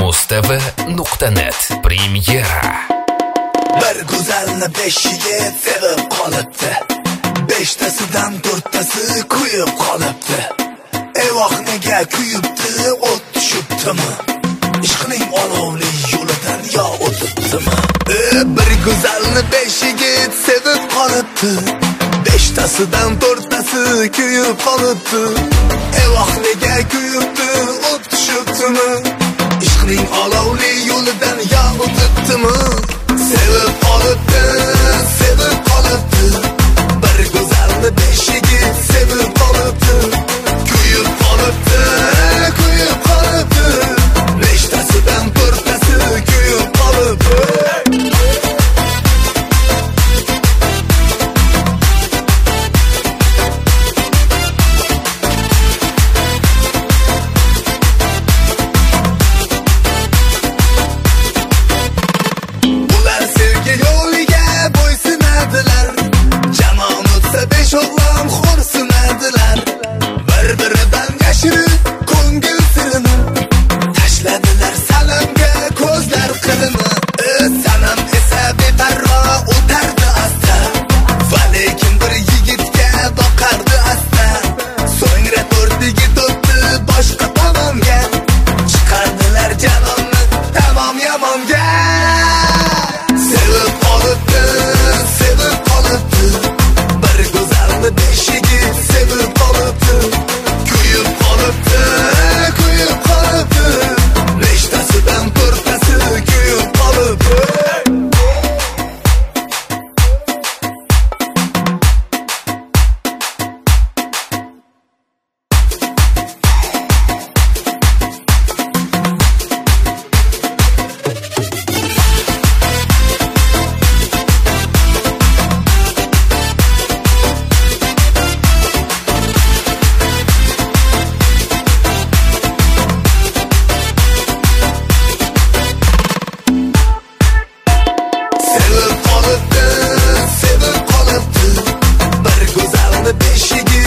mustv.net Premyera. Bir go'zalni 5 yigit sevib qolibdi. 5tasidan 4tasi kuyib qolibdi. Evoh nega kuyibdi, o't tushibdimi? Ishqning olovli yo'lidan yo o'tibdimi? Bir go'zalni 5 yigit sevib qolibdi. 5tasidan 4tasi kuyib qolibdi. Evoh nega kuyibdi, o't tushibdimi? Ishqning olovli yo'lidan yo o'tibdimi? Sevib qolibdi, sevib qolibdi. Bir go'zalni 5 yigit sevib qolibdi. Kuyib qolibdi, kuyib qolibdi. 5tasidan 4tasi kuyib qolibdi. Bir-biridan yashirib ko'ngil sirini tashladilar salamga ko'zlar qirini. Sanam esa beparvo o'tardi asta, va lekin bir yigitga boqardi asta. So'ngra 4 yigit o'tdi boshqa tomonga, chiqardilar janonni tamom yomonga. Sevib qolibdi, sevib qolibdi. Bir go'zalni 5 yigit sevib qolibdi. Kuyib qolibdi, kuyib qolibdi. 5tasidan 4tasi kuyib qolibdi. Sevib qolibdi, sevib qolibdi. Bir go'zalni 5 yigit